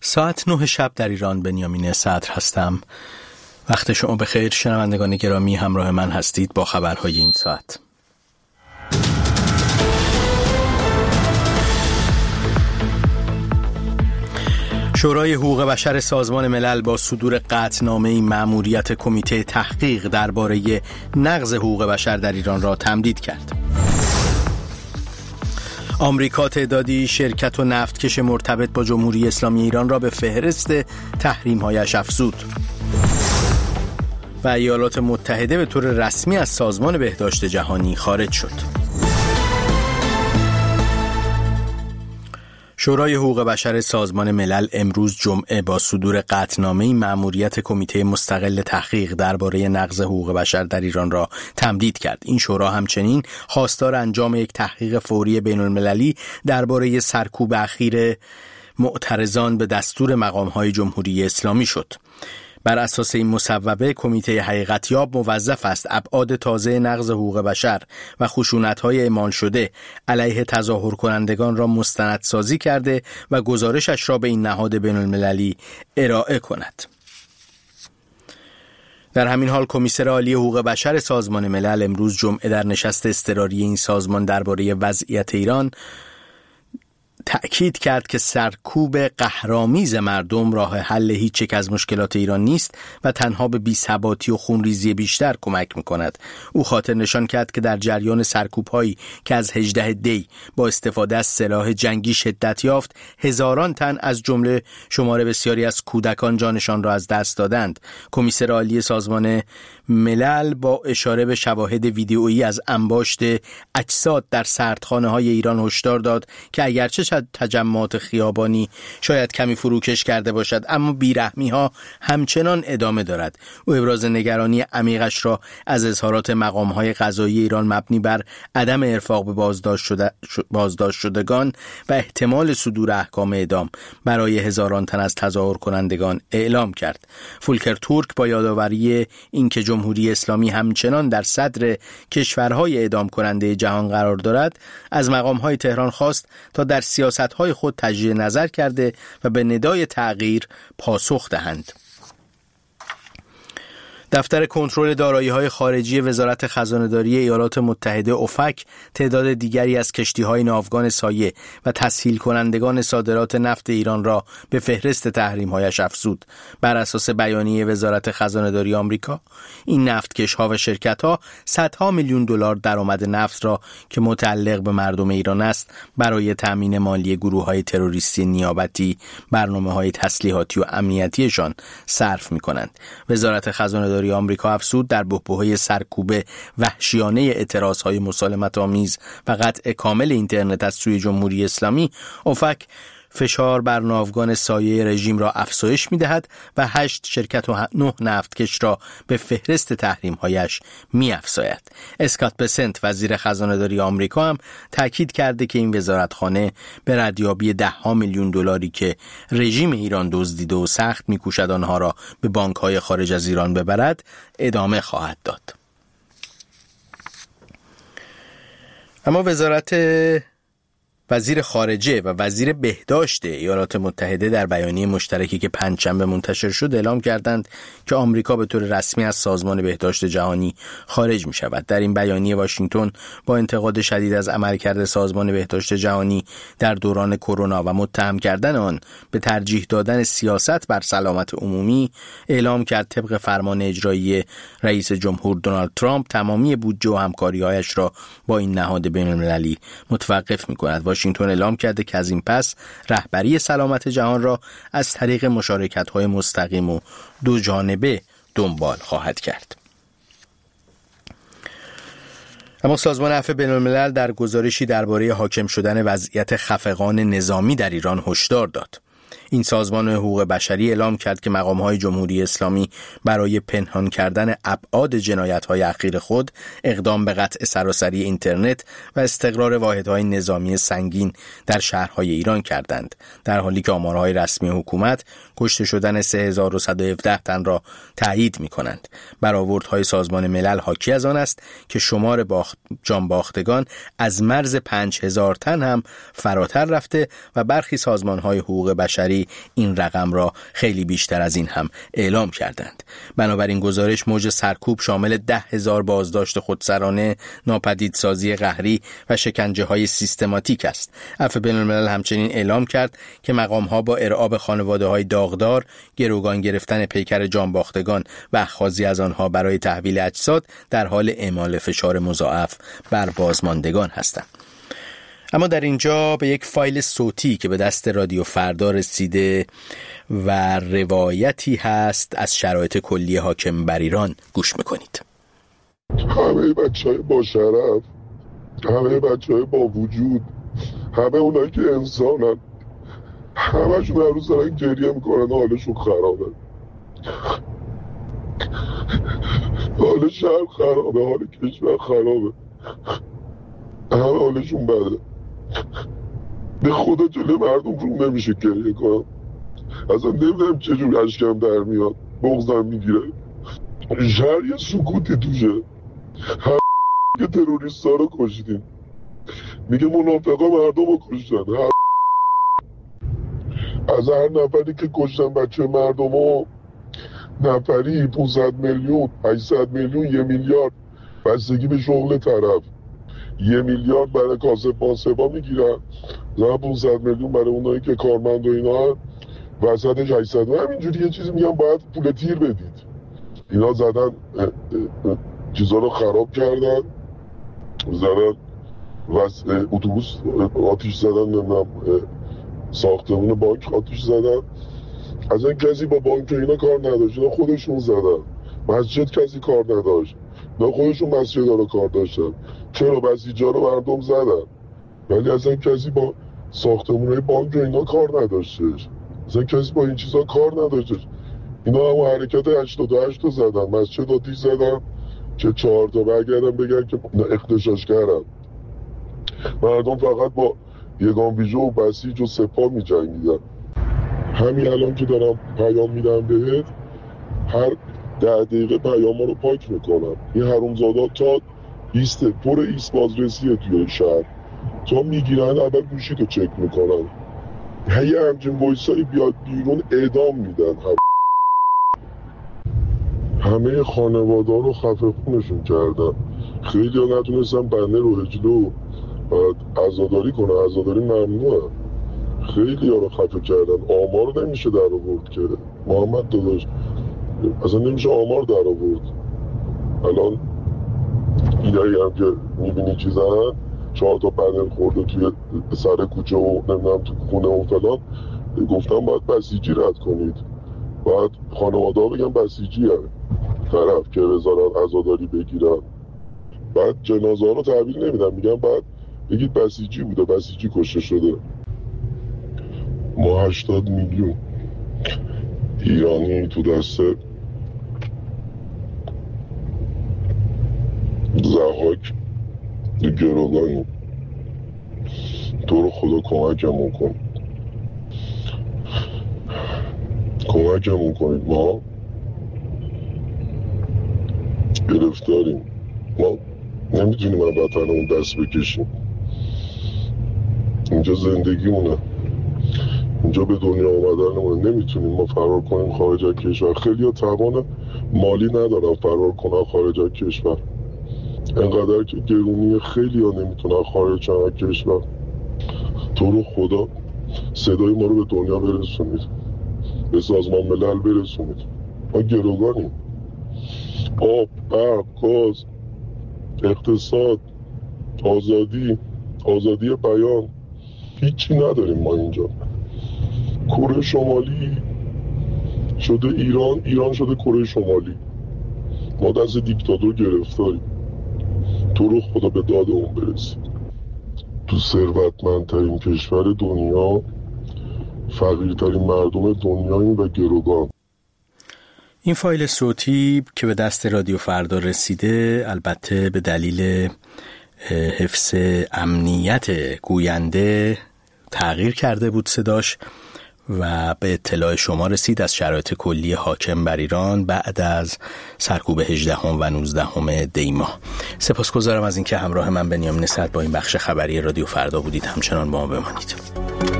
ساعت 9 شب در ایران. بنیامین صدر هستم. وقت شما بخیر شنوندگان گرامی، همراه من هستید با خبرهای این ساعت. شورای حقوق بشر سازمان ملل با صدور قطعنامه‌ای مأموریت کمیته تحقیق درباره نقض حقوق بشر در ایران را تمدید کرد. آمریکا تعدادی شرکت و نفتکش مرتبط با جمهوری اسلامی ایران را به فهرست تحریم‌هایش افزود. و ایالات متحده به طور رسمی از سازمان بهداشت جهانی خارج شد. شورای حقوق بشر سازمان ملل امروز جمعه با صدور قطعنامه‌ای مأموریت کمیته مستقل تحقیق درباره نقض حقوق بشر در ایران را تمدید کرد. این شورا همچنین خواستار انجام یک تحقیق فوری بین‌المللی درباره سرکوب اخیر معترضان به دستور مقام‌های جمهوری اسلامی شد. بر اساس این مصوبه کمیته حقیقتیاب موظف است ابعاد تازه نقض حقوق بشر و خشونت‌های اعمال شده علیه تظاهر کنندگان را مستندسازی کرده و گزارشش را به این نهاد بین‌المللی ارائه کند. در همین حال کمیسر عالی حقوق بشر سازمان ملل امروز جمعه در نشست اضطراری این سازمان درباره وضعیت ایران تأکید کرد که سرکوب قهرآمیز مردم راه حل هیچ یک از مشکلات ایران نیست و تنها به بی‌ثباتی و خونریزی بیشتر کمک می‌کند. او خاطر نشان کرد که در جریان سرکوب‌هایی که از 18 دی با استفاده از سلاح جنگی شدت یافت، هزاران تن از جمله شمار بسیاری از کودکان جانشان را از دست دادند. کمیسر عالی سازمان ملل با اشاره به شواهد ویدئویی از انباشت اجساد در سردخانه‌های ایران هشدار داد که اگرچه تجمعات خیابانی شاید کمی فروکش کرده باشد، اما بیرحمی‌ها همچنان ادامه دارد. او ابراز نگرانی عمیقش را از اظهارات مقام‌های قضایی ایران مبنی بر عدم ارفاق به بازداشت شدگان و احتمال صدور احکام اعدام برای هزاران تن از تظاهر کنندگان اعلام کرد. فولکر تورک با یادآوری اینکه جمهوری اسلامی همچنان در صدر کشورهای اعدام کننده جهان قرار دارد، از مقام‌های تهران خواست تا در سیاست‌های خود تجدید نظر کرده و به ندای تغییر پاسخ دهند. دفتر کنترل دارایی‌های خارجی وزارت خزانه‌داری ایالات متحده اوپک تعداد دیگری از کشتی‌های ناوگان سایه و تسهیل کنندگان صادرات نفت ایران را به فهرست تحریم‌هایش افزود. بر اساس بیانیه وزارت خزانه‌داری آمریکا، این نفتکش‌ها و شرکت‌ها صدها میلیون دلار درآمد نفت را که متعلق به مردم ایران است برای تأمین مالی گروه‌های تروریستی نیابتی، برنامه‌های تسلیحاتی و امنیتیشان صرف می‌کنند. وزارت خزانه‌داری آمریکا افزود در بحبوحه سرکوب وحشیانه اعتراضهای مسالمت‌آمیز و قطع کامل اینترنت از سوی جمهوری اسلامی، اوپک فشار بر ناوگان سایه رژیم را افزایش می‌دهد و 8 شرکت و 9 نفتکش را به فهرست تحریم‌هایش می‌افزاید. اسکات بسنت وزیر خزانه‌داری آمریکا هم تاکید کرده که این وزارتخانه به ردیابی 10 میلیون دلاری که رژیم ایران دزدیده و سخت می‌کوشد آنها را به بانک‌های خارج از ایران ببرد ادامه خواهد داد. اما وزیر خارجه و وزیر بهداشت ایالات متحده در بیانیه مشترکی که پنجشنبه منتشر شد اعلام کردند که آمریکا به طور رسمی از سازمان بهداشت جهانی خارج می شود. در این بیانیه واشنگتن با انتقاد شدید از عملکرد سازمان بهداشت جهانی در دوران کرونا و متهم کردن آن به ترجیح دادن سیاست بر سلامت عمومی اعلام کرد طبق فرمان اجرایی رئیس جمهور دونالد ترامپ تمامی بودجه و همکاری‌هایش را با این نهاد بین‌المللی متوقف می‌کند. واشنگتن اعلام کرده که از این پس رهبری سلامت جهان را از طریق مشارکت‌های مستقیم و دو جانبه دنبال خواهد کرد. اما سازمان عفو بین‌الملل در گزارشی درباره حاکم شدن وضعیت خفقان نظامی در ایران هشدار داد. این سازمان حقوق بشری اعلام کرد که مقام‌های جمهوری اسلامی برای پنهان کردن ابعاد جنایت‌های اخیر خود اقدام به قطع سراسری اینترنت و استقرار واحدهای نظامی سنگین در شهرهای ایران کردند، در حالی که آمارهای رسمی حکومت کشته شدن 3117 تن را تایید می‌کنند. برآوردهای سازمان ملل حاکی از آن است که شمار جانباختگان از مرز 5000 تن هم فراتر رفته و برخی سازمان‌های حقوق بشری ولی این رقم را خیلی بیشتر از این هم اعلام کردند. بنابراین گزارش موج سرکوب شامل 10,000 بازداشت خودسرانه، ناپدیدسازی قهری و شکنجه‌های سیستماتیک است. عفو بین‌الملل همچنین اعلام کرد که مقام‌ها با ارعاب خانواده‌های داغدار، گروگان گرفتن پیکر جانباختگان و اخاذی از آنها برای تحویل اجساد در حال اعمال فشار مضاعف بر بازماندگان هستند. اما در اینجا به یک فایل صوتی که به دست رادیو فردا رسیده و روایتی هست از شرایط کلی حاکم بر ایران گوش میکنید. همه بچه‌های با شرف، همه بچه‌های با وجود، همه اونایی که انسانن، همه‌شون هر روز دارن گریه میکنن، حالشون خرابه، حال شهر خرابه، حال کشور خرابه، همه حالشون بده. به خدا جلوی مردم رو نمیشه گریه کنم، اصلا نمیدونم چجور اشکم در میاد، بغضم میگیره. شهر یه سکوتی توشه، هم که تروریستا رو کشیدیم، میگه منافقا مردم رو کشتن. از هر نفری که کشتن بچه مردم رو، نفری 500 میلیون 800 میلیون 1 میلیارد بستگی به شغل طرف، 1 میلیارد برای کاسب پاسبا میگیرن، زن 500 میلیون برای اونایی که کارمند و اینا، وسطش 800. همینجوری یه چیزی میگم باید پول تیر بدید. اینا زدن چیزا رو خراب کردن، زدن اتوبوس آتیش زدن، نمیدونم ساختمون بانک آتیش زدن. از این کسی با بانک اینا کار نداشت، اینا خودشون زدن. مسجد کسی کار نداشت، اینا خودشون مسجد رو کار داشتن. چرا بسیجا رو مردم زدن، ولی از این کسی با ساختمون بانک اینا کار نداشتش، از این کسی با این چیزا کار نداشتش. اینا هم حرکت 88 رو زدن، مسجد آتیش زدن که 4 تا برگردن بگن که اغتشاش کردن. مردم فقط با یگان ویژه و بسیج و سپاه می جنگیدن. همین الان که دارم پیام میدم بهت، هر 10 دقیقه پیام رو پاک میکنم. این حرومزادا تا پر ایست بازرسیه توی شهر، تا میگیرن اول گوشی تو چک میکنن، هی همچین وایسایی بیاد بیرون اعدام میدن. همه خانواده رو خفه خونشون کردن. خیلی ها نتونستن بنده رو هجلو عزاداری کنن، عزاداری ممنوعه. خیلی ها رو خفه کردن. آمار رو نمیشه در آورد که محمد داداش، اصلا نمیشه آمار در آورد. الان اینایی هم که میبینی چیزن 4 تا پنل خورده توی سر کوچه و نمیدونم تو خونه و فلان، گفتم باید بسیجی رد کنید، باید خانواده ها بگن بسیجی هم طرف که بذارن عزاداری بگیرن. بعد جنازه ها رو تحویل نمیدن، میگن بعد بگید بسیجی بوده، بسیجی کشته شده. ما 80 میلیون ایرانی تو دست ضحاک گروگانیم. تو رو خدا کمکمون کن، کمکمون کنید. ما گرفتاریم، ما نمیتونیم از وطنمون دست بکشیم. اینجا زندگیمونه، اینجا به دنیا اومدنمونه. نمیتونیم ما فرار کنیم خارج از کشور. خیلی ها توان مالی ندارن فرار کنن خارج از کشور، انقدر که گرونی. خیلی ها نمیتونن خارج از کشور. تو رو خدا صدای ما رو به دنیا برسونید، به سازمان ملل برسونید. ما گروگانیم. آب، برق، گاز، اقتصاد، آزادی بیان، هیچی نداریم ما اینجا. کره شمالی شده ایران، ایران شده کره شمالی. ما دست دیکتاتور گرفتاریم. تو رو خدا به دادمون برسید. تو ثروتمندترین کشور دنیا، فقیرترین مردم دنیاییم و گروگان. این فایل صوتی که به دست رادیو فردا رسیده، البته به دلیل حفظ امنیت گوینده تغییر کرده بود صداش و به اطلاع شما رسید از شرایط کلی حاکم بر ایران بعد از سرکوب 18 و 19 دی ماه. سپاسگزارم از اینکه همراه من بنیامین صدر با این بخش خبری رادیو فردا بودید. همچنان با ما بمانید.